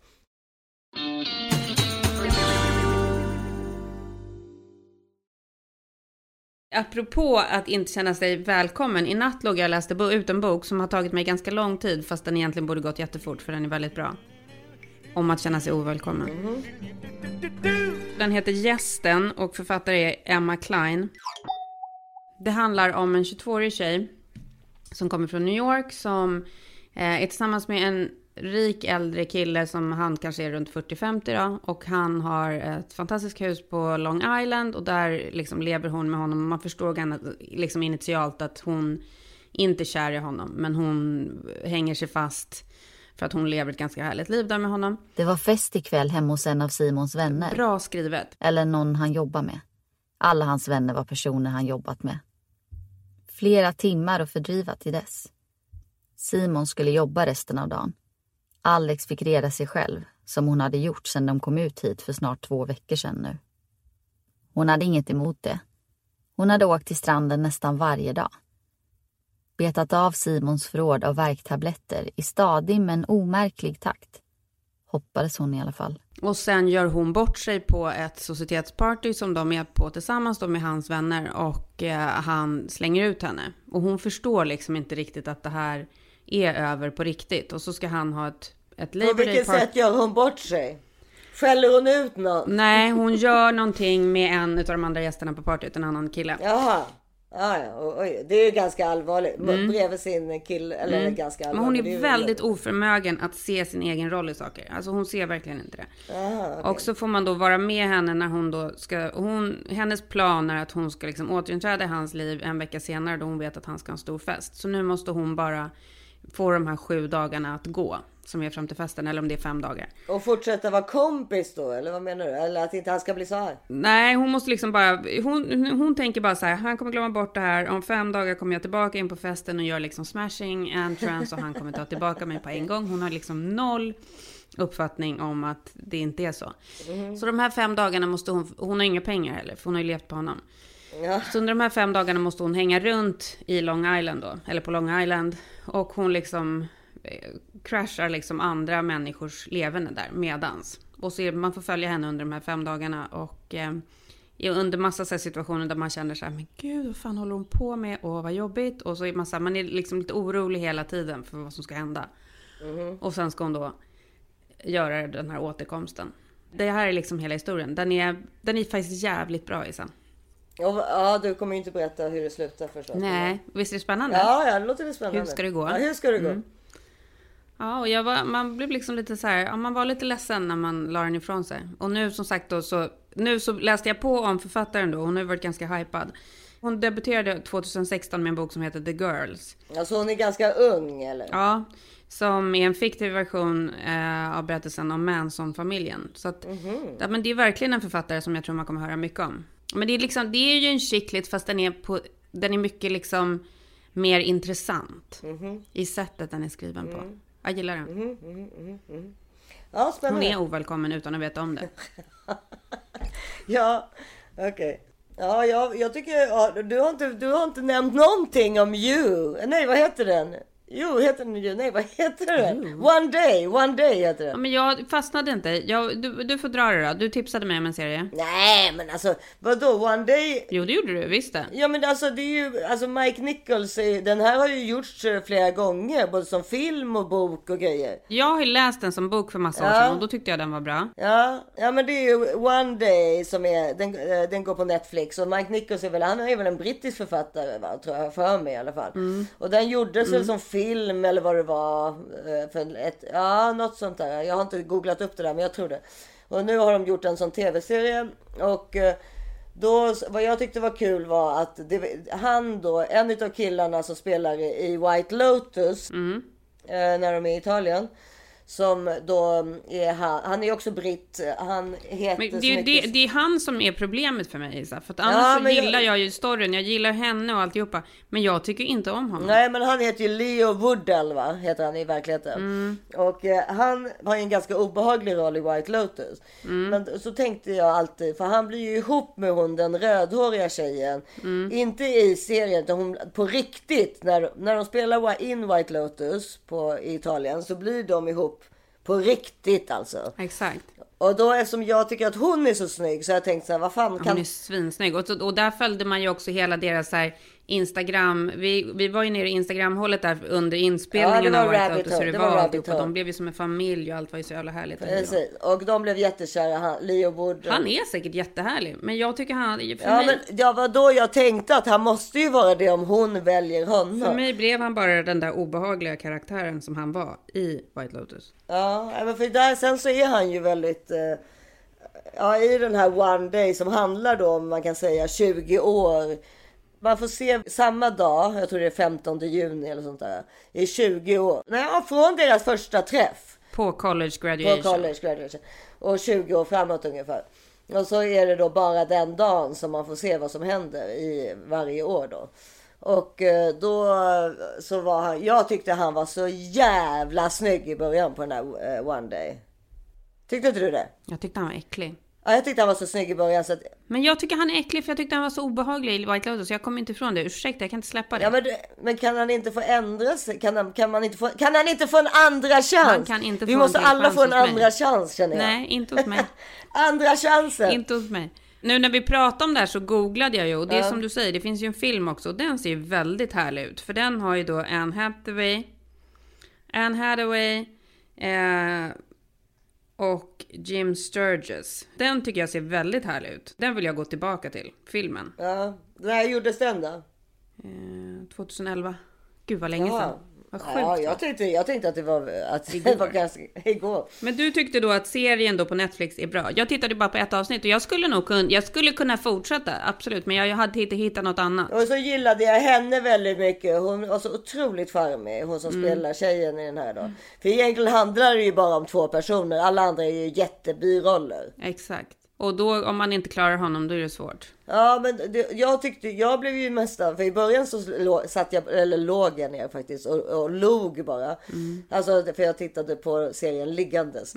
Apropå att inte känna sig välkommen. I natt låg jag och läste ut en bok som har tagit mig ganska lång tid, fast den egentligen borde gått jättefort, för den är väldigt bra. Om att känna sig ovälkommen. Den heter Gästen och författare är Emma Klein. Det handlar om en 22-årig tjej som kommer från New York, som är tillsammans med en rik äldre kille som han kanske är runt 40-50 då, och han har ett fantastiskt hus på Long Island, och där liksom lever hon med honom. Man förstår liksom initialt att hon inte är kär i honom, men hon hänger sig fast för att hon lever ett ganska härligt liv där med honom. Det var fest ikväll hemma hos en av Simons vänner. Bra skrivet. Eller någon han jobbar med. Alla hans vänner var personer han jobbat med. Flera timmar att fördriva till dess. Simon skulle jobba resten av dagen. Alex fick reda sig själv, som hon hade gjort sedan de kom ut hit för snart 2 veckor sedan nu. Hon hade inget emot det. Hon hade åkt till stranden nästan varje dag. Betat av Simons förråd av värktabletter i stadig men omärklig takt. Hoppades hon i alla fall. Och sen gör hon bort sig på ett societetsparty som de är på tillsammans med hans vänner. Och han slänger ut henne. Och hon förstår liksom inte riktigt att det här är över på riktigt. Och så ska han ha ett Labor Day. På vilket sätt gör hon bort sig? Skäller hon ut någon? Nej, hon gör någonting med en av de andra gästerna på partyt, en annan kille. Jaha. Oj. Det är ju ganska allvarligt. Bredvid sin kille, eller ganska allvarligt. Men hon är väldigt oförmögen att se sin egen roll i saker. Alltså hon ser verkligen inte det. Okay. Och så får man då vara med henne när hon då ska... hennes plan är att hon ska liksom återinträda i hans liv en vecka senare då hon vet att han ska ha en stor fest. Så nu måste hon bara få de här 7 dagarna att gå. Som är fram till festen, eller om det är 5 dagar. Och fortsätta vara kompis då, eller vad menar du? Eller att inte han ska bli så här? Nej, hon måste liksom bara... Hon tänker bara så här, han kommer glömma bort det här. Om 5 dagar kommer jag tillbaka in på festen och gör liksom smashing entrance. Och han kommer ta tillbaka mig på en gång. Hon har liksom 0 uppfattning om att det inte är så. Så de här 5 dagarna måste hon har inga pengar heller, för hon har ju levt på honom. Ja. Så under de här 5 dagarna måste hon hänga runt i Long Island då. Eller på Long Island. Och hon liksom... crashar liksom andra människors levande där medans. Och så man får följa henne under de här 5 dagarna och under massa så här situationer där man känner så här, men gud, vad fan håller hon på med? Och vad jobbigt. Och så är man är liksom lite orolig hela tiden för vad som ska hända. Och sen ska hon då göra den här återkomsten. Det här är liksom hela historien. Den är faktiskt jävligt bra, Isa. Ja, du kommer ju inte berätta hur det slutar förstås. Nej, visst är det spännande? Ja, det låter det spännande. Hur ska det gå? Ja, hur ska det gå? Ja, och man blev liksom lite så här, man var lite ledsen när man la den ifrån sig. Och nu som sagt då nu så läste jag på om författaren då, hon har varit ganska hypad. Hon debuterade 2016 med en bok som heter The Girls. Alltså hon är ganska ung eller? Ja, som är en fiktiv version av berättelsen om Manson-familjen. Så att, men det är verkligen en författare som jag tror man kommer höra mycket om. Men det är ju en chicklit fast den är mycket liksom mer intressant i sättet den är skriven på. Jag gillar den. Ja, spännande. Hon är ovälkommen utan att veta om det. Ja, okej. Okay. Ja, jag tycker du har inte nämnt någonting om You. Nej, vad heter den? Jo, heter den ju. Nej, vad heter den? One Day heter den. Ja, men jag fastnade inte. Du får dra det då. Du tipsade mig om en serie. Nej, men alltså, vadå? One Day? Jo, det gjorde du, visst det. Ja, men alltså det är ju, alltså Mike Nichols, den här har ju gjorts flera gånger, både som film och bok och grejer. Jag har ju läst den som bok för massa år sedan och då tyckte jag den var bra. Ja, men det är ju One Day som är, den går på Netflix och Mike Nichols han är väl en brittisk författare, va, tror jag, för mig i alla fall. Och den gjordes väl som film eller vad det var för något sånt där. Jag har inte googlat upp det där, men jag tror det. Och nu har de gjort en sån tv-serie och då, vad jag tyckte var kul var att han då, en utav killarna som spelar i White Lotus när de är i Italien, som då är han är också britt. Han heter men det är han som är problemet för mig, Isa. För att annars så gillar jag ju storyn. Jag gillar henne och alltihopa. Men jag tycker inte om honom. Nej, men han heter ju Leo Woodell, va? Heter han i verkligheten. Och han har en ganska obehaglig roll i White Lotus. Men så tänkte jag alltid, för han blir ju ihop med hon, den rödhåriga tjejen. Inte i serien, utan hon på riktigt. När de spelar in White Lotus i Italien så blir de ihop på riktigt alltså. Exakt. Och då eftersom jag tycker att hon är så snygg så jag tänkte så här, vad fan kan... Hon är svinsnygg. Och där följde man ju också hela deras så här Instagram. Vi var ju nere i Instagram-hållet där under inspelningen av White Lotus. Så det var alltihop. Och de blev ju som en familj och allt var ju så jävla härligt. Precis. Och de blev jättekära. Leo Woodell. Han är säkert jättehärlig. Men jag tycker han... Men var då jag tänkte att han måste ju vara det om hon väljer honom. För mig blev han bara den där obehagliga karaktären som han var i White Lotus. Ja, men för där sen så är han ju väldigt... i den här One Day som handlar då om, man kan säga, 20 år. Man får se samma dag, jag tror det är 15 juni eller sånt där, i 20 år. Nej, från deras första träff. På college graduation. Och 20 år framåt ungefär. Och så är det då bara den dagen som man får se vad som händer i varje år då. Och då så var han, jag tyckte han var så jävla snygg i början på den här One Day. Tyckte inte du det? Jag tyckte han var äcklig. Ja, jag tyckte han var så snygg i början så att... Men jag tycker han är äcklig för jag tyckte han var så obehaglig i White Lotus. Så jag kommer inte ifrån det. Ursäkta, jag kan inte släppa det. Ja, men kan han inte få ändra sig? Kan han inte få en andra chans? Han kan inte få vi måste alla få en andra chans, känner jag. Nej, inte hos mig. Andra chansen. Inte hos mig. Nu när vi pratar om det här så googlade jag ju. Och det är som du säger, det finns ju en film också. Och den ser ju väldigt härlig ut. För den har ju då Anne Hathaway och Jim Sturgess. Den tycker jag ser väldigt härlig ut. Den vill jag gå tillbaka till, filmen. Ja, när gjordes den då? 2011. Gud vad länge sedan. Vad sjukt. Ja, jag tänkte att det var ganska igår. Men du tyckte då att serien då på Netflix är bra. Jag tittade bara på ett avsnitt och jag skulle kunna fortsätta, absolut. Men jag hade inte hittat något annat. Och så gillade jag henne väldigt mycket. Hon var så otroligt charmig. Hon som spelar tjejen i den här då. För egentligen handlar det ju bara om 2 personer. Alla andra är ju jättebiroller. Exakt. Och då om man inte klarar honom då är det svårt. Ja, men jag blev ju nästan, för i början så låg jag ner faktiskt och log bara. Alltså för jag tittade på serien liggandes.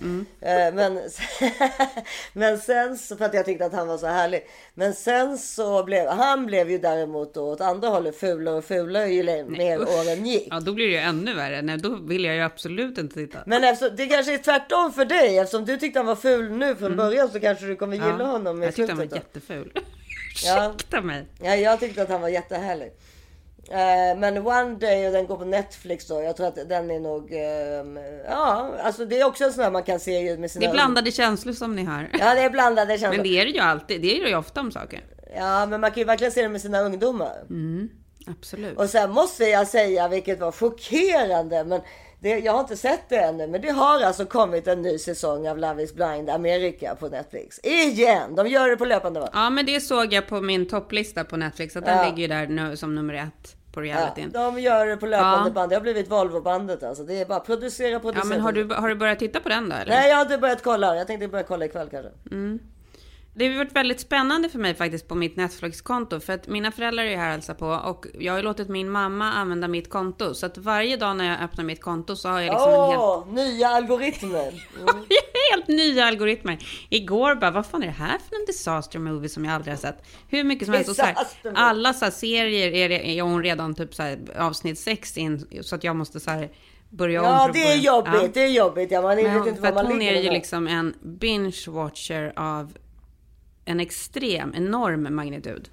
Men sen så, för att jag tyckte att han var så härlig. Men sen så blev ju däremot då åt andra hållet fulare och fulare ju mer åren gick. Ja, då blir det ju ännu värre. Nej, då vill jag ju absolut inte titta. Men eftersom, det kanske är tvärtom för dig. Eftersom du tyckte han var ful nu från början så kanske du kommer gilla honom. Jag tyckte han var jätteful. Ursäkta mig. Ja, jag tyckte att han var jättehärlig. Men One Day, och den går på Netflix då. Jag tror att den är nog... alltså det är också en sån här man kan se med sina... Det är blandade känslor som ni har. Ja, det är blandade känslor. Men det är det ju alltid. Det är det ju ofta om saker. Ja, men man kan ju verkligen se det med sina ungdomar. Absolut. Och sen måste jag säga, vilket var chockerande, men... jag har inte sett det ännu, men det har alltså kommit en ny säsong av Love is Blind America på Netflix. Igen! De gör det på löpande va? Ja, men det såg jag på min topplista på Netflix. Att den ligger ju där nu som nummer 1 på realityn. Ja, de gör det på löpande band. Det har blivit Volvo-bandet alltså. Det är bara producera. Ja, men har du börjat titta på den då? Eller? Nej, jag har inte börjat kolla. Jag tänkte börja kolla ikväll kanske. Det har varit väldigt spännande för mig faktiskt på mitt Netflix-konto. För att mina föräldrar är här hälsa på. Och jag har ju låtit min mamma använda mitt konto. Så att varje dag när jag öppnar mitt konto så har jag liksom nya algoritmer. Helt nya algoritmer. Igår bara, vad fan är det här för en disaster movie som jag aldrig har sett? Hur mycket som helst. Och så här, alla så här serier är hon redan typ så här, avsnitt 6 in. Så att jag måste så här... Ja, det är jobbigt. Det är jobbigt. Ja, man vet inte vad man hon är ju liksom en binge-watcher av en enorm magnitud.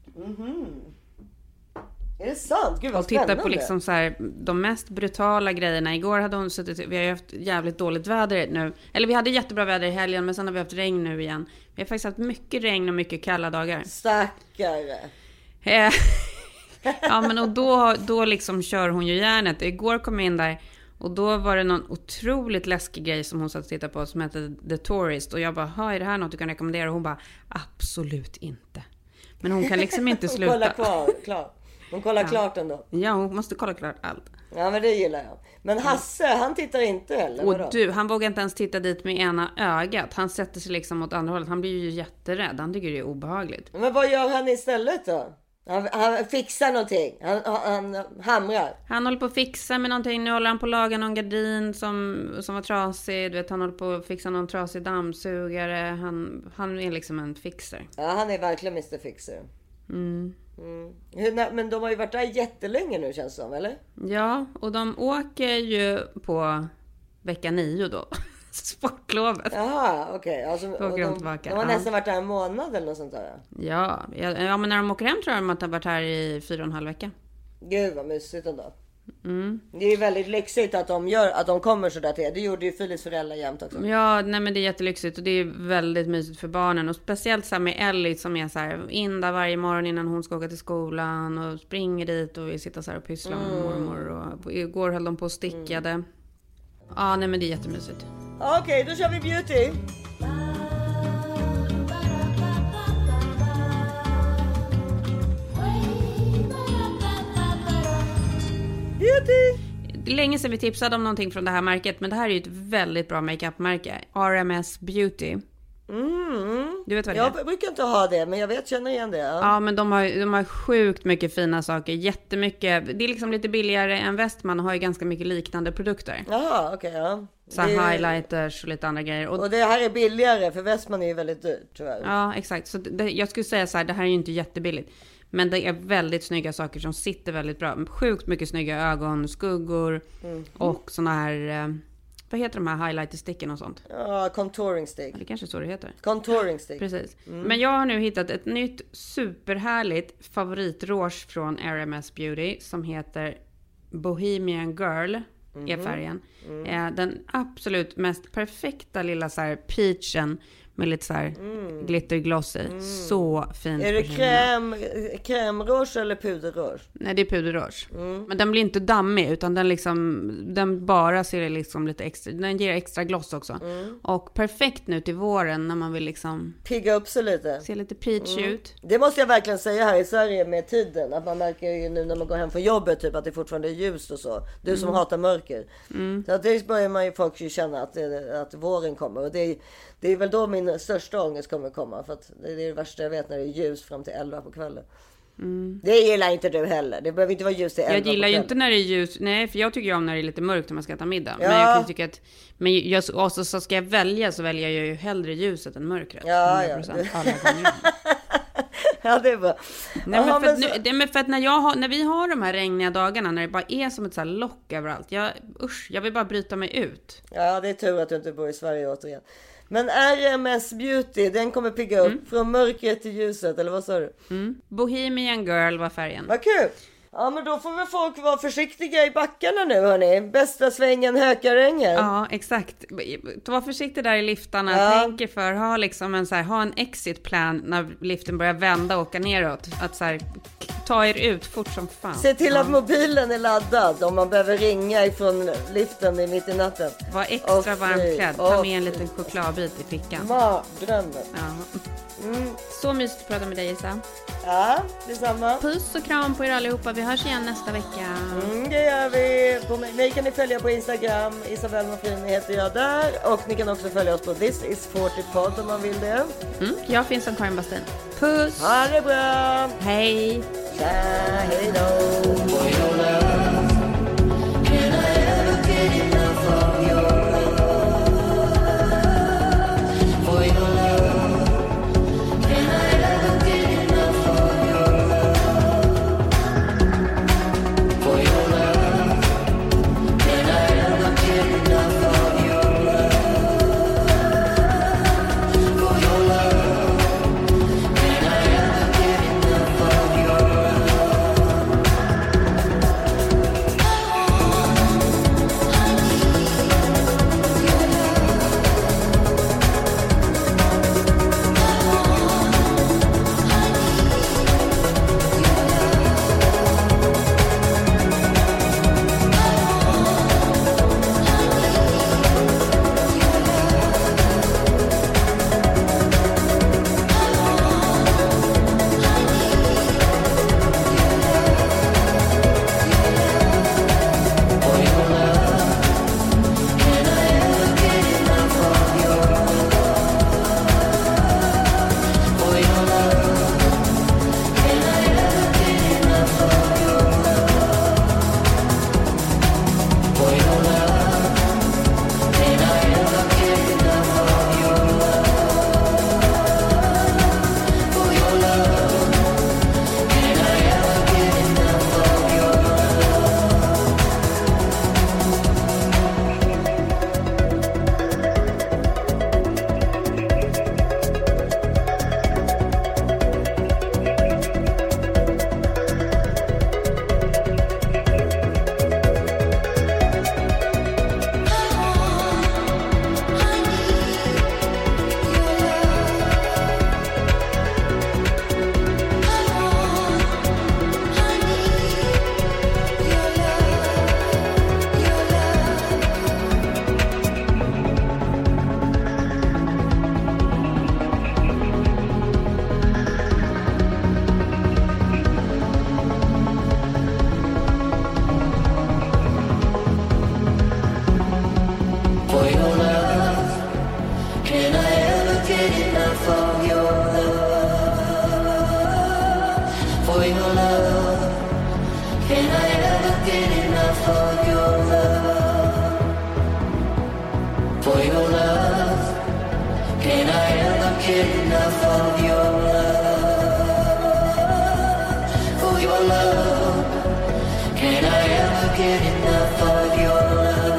Är det sant? Gud vad och titta på liksom så här, de mest brutala grejerna. Igår hade hon suttit, vi har ju haft jävligt dåligt väder nu. Eller vi hade jättebra väder i helgen, men sen har vi haft regn nu igen. Vi har faktiskt haft mycket regn och mycket kalla dagar. Stackare. Ja, men och då liksom kör hon ju järnet. Igår kom jag in där och då var det någon otroligt läskig grej som hon satt och tittade på som heter The Tourist. Och jag bara, är det här något du kan rekommendera? Och hon bara, absolut inte. Men hon kan liksom inte sluta. Hon kollar klart ändå. Ja, hon måste kolla klart allt. Ja, men det gillar jag. Men Hasse, han tittar inte heller. Och du, han vågar inte ens titta dit med ena ögat. Han sätter sig liksom åt andra hållet. Han blir ju jätterädd. Han tycker det är obehagligt. Men vad gör han istället då? Han fixar någonting. Han hamrar. Han håller på att fixa med någonting. Nu håller han på att laga någon gardin som var trasig. Du vet, han håller på att fixa någon trasig dammsugare. Han är liksom en fixer. Ja, han är verkligen Mr. Fixer. Men de har ju varit där jättelänge nu, känns det som, eller? Ja, och de åker ju på vecka 9 då. Sportlovet. Jaha, okej. Alltså, de har nästan varit där en månad eller något sånt där. Ja, men när de åker hem tror jag att de har varit här i 4,5 vecka. Gud vad mysigt ändå. Det är väldigt lyxigt att de kommer så där till. Det gjorde ju Philips föräldrar jämt också. Ja, nej men det är jättelyxigt och det är väldigt mysigt för barnen. Och speciellt så här med Ellie som är så här in där varje morgon innan hon ska åka till skolan och springer dit och vi sitter så här och pysslar med mormor. Och igår höll de på och stickade. Ja, nej men det är jättemysigt. Okej, då kör vi Beauty. Det är länge sedan vi tipsade om någonting från det här märket. Men det här är ju ett väldigt bra makeup-märke. RMS Beauty. Du vet vad det är? Jag brukar inte ha det, men jag känner igen det. Ja, men de har sjukt mycket fina saker. Jättemycket. Det är liksom lite billigare än Westman och har ju ganska mycket liknande produkter. Jaha, okej, ja. Så highlighters och lite andra grejer. Och det här är billigare, för Westman är ju väldigt dyrt, tyvärr. Ja, exakt. Så jag skulle säga så här, det här är ju inte jättebilligt. Men det är väldigt snygga saker som sitter väldigt bra. Sjukt mycket snygga ögonskuggor och såna här... Vad heter de här highlighter-sticken och sånt? Ja, contouring stick. Det kanske är så det heter. Contouring stick. Precis. Men jag har nu hittat ett nytt superhärligt favoritrouge från RMS Beauty som heter Bohemian Girl är färgen. Den absolut mest perfekta lilla så här peachen med lite så här glittergloss i. Så fint. Är det krämrouge eller puderrouge? Nej, det är puderrouge. Men den blir inte dammig utan den bara ser liksom lite extra. Den ger extra gloss också. Och perfekt nu till våren när man vill liksom pigga upp sig lite. Se lite peach ut. Det måste jag verkligen säga här i Sverige med tiden. Att man märker ju nu när man går hem från jobbet typ att det fortfarande är ljust och så. Du som hatar mörker. Så att det börjar man ju folk ju känna att våren kommer. Och det är väl då min största ångest kommer komma. För att det är det värsta jag vet när det är ljus fram till 11 på kvällen. Det gillar inte du heller. Det behöver inte vara ljus till 11 på kvällen. Jag gillar ju inte när det är ljus. Nej, för jag tycker ju om när det är lite mörkt när man ska äta middag. Ja. Men jag kan tycka att... Men så ska jag välja så väljer jag ju hellre ljuset än mörkret. Ja, 100% alla gånger. Ja, det är bra. Nej, men för att när vi har de här regniga dagarna när det bara är som ett så här lock överallt. Jag vill bara bryta mig ut. Ja, det är tur att du inte bor i Sverige återigen. Men RMS Beauty, den kommer pigga upp från mörkret till ljuset, eller vad sa du? Bohemian Girl var färgen. Vad kul! Ja, men då får väl folk vara försiktiga i backarna nu, hörni. Bästa svängen, Hökarängen. Ja, exakt. Var försiktig där i liftarna. Ja. Tänk er för, ha en exit plan när liften börjar vända och åka neråt. Att så här, ta er ut fort som fan. Se till att mobilen är laddad om man behöver ringa ifrån liften mitt i natten. Var extra varmklädd. Ta med en liten chokladbit i fickan. Drömmen. Ja. Så mysigt att prata med dig, Isa. Ja, detsamma. Puss och kram på er allihopa. Vi hörs igen nästa vecka. Det gör vi. Mig kan ni följa på Instagram. Isabel Mofrini heter jag där. Och ni kan också följa oss på This is 40 Pod om man vill det. Jag finns som Karin Bastin. Puss. Ha det bra. Hej. Tja, hej då. For your love, can I ever get enough of your love? For your love, can I ever get enough of your love?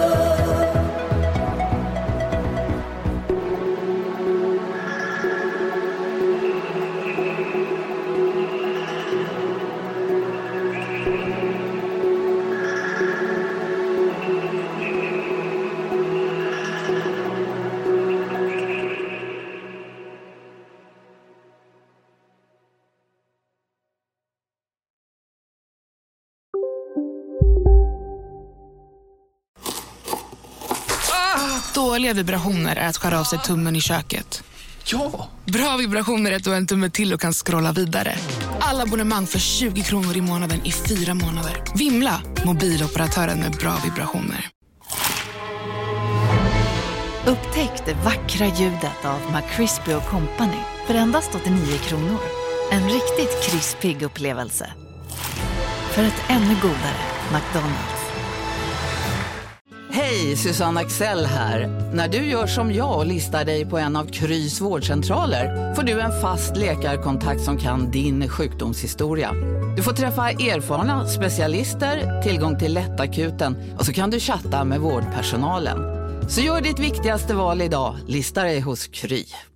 Dåliga vibrationer är att skära av sig tummen i köket. Ja! Bra vibrationer är att du har en tumme till och kan scrolla vidare. Alla abonnemang för 20 kronor i månaden i 4 månader. Vimla, mobiloperatören med bra vibrationer. Upptäck det vackra ljudet av McCrispy & Company för endast 89 kronor. En riktigt krispig upplevelse. För ett ännu godare McDonald's. Hej, Susanne Axel här. När du gör som jag och listar dig på en av Krys vårdcentraler får du en fast läkarkontakt som kan din sjukdomshistoria. Du får träffa erfarna specialister, tillgång till lättakuten och så kan du chatta med vårdpersonalen. Så gör ditt viktigaste val idag, lista dig hos Kry.